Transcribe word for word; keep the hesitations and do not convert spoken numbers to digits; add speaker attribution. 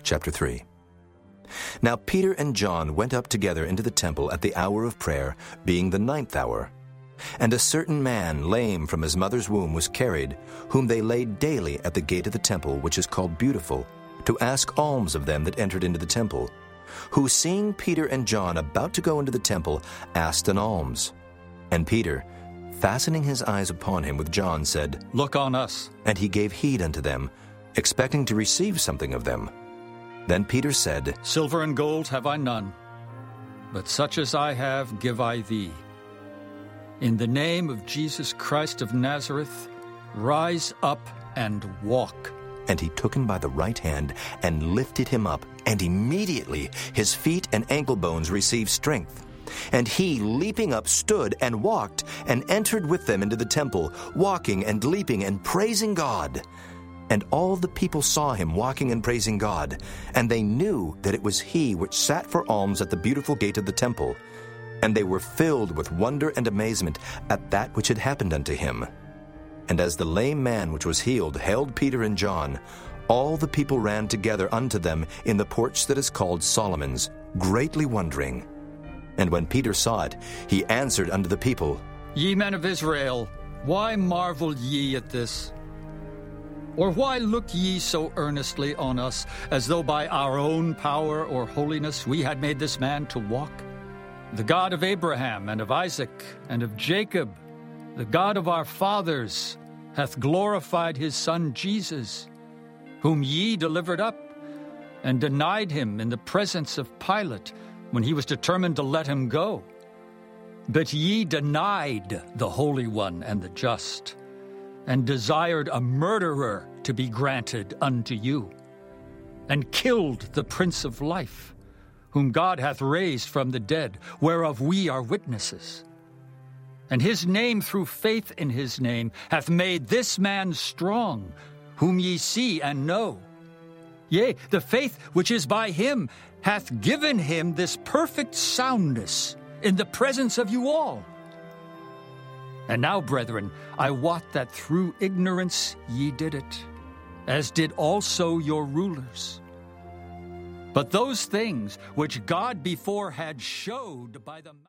Speaker 1: chapter three. Now Peter and John went up together into the temple at the hour of prayer, being the ninth hour. And a certain man, lame from his mother's womb, was carried, whom they laid daily at the gate of the temple, which is called Beautiful, to ask alms of them that entered into the temple, who, seeing Peter and John about to go into the temple, asked an alms. And Peter, fastening his eyes upon him with John, said,
Speaker 2: Look on us.
Speaker 1: And he gave heed unto them, expecting to receive something of them. Then Peter said,
Speaker 2: Silver and gold have I none, but such as I have give I thee. In the name of Jesus Christ of Nazareth, rise up and walk.
Speaker 1: And he took him by the right hand and lifted him up, and immediately his feet and ankle bones received strength. And he, leaping up, stood and walked, and entered with them into the temple, walking and leaping and praising God. And all the people saw him walking and praising God, and they knew that it was he which sat for alms at the Beautiful gate of the temple. And they were filled with wonder and amazement at that which had happened unto him. And as the lame man which was healed held Peter and John, all the people ran together unto them in the porch that is called Solomon's, greatly wondering. And when Peter saw it, he answered unto the people,
Speaker 2: Ye men of Israel, why marvel ye at this? Or why look ye so earnestly on us, as though by our own power or holiness we had made this man to walk? The God of Abraham and of Isaac and of Jacob, the God of our fathers, hath glorified his Son Jesus, whom ye delivered up, and denied him in the presence of Pilate, when he was determined to let him go. But ye denied the Holy One and the Just, and desired a murderer to be granted unto you, and killed the Prince of Life, whom God hath raised from the dead, whereof we are witnesses. And his name, through faith in his name, hath made this man strong, whom ye see and know. Yea, the faith which is by him hath given him this perfect soundness in the presence of you all. And now, brethren, I wot that through ignorance ye did it, as did also your rulers. But those things which God before had showed by the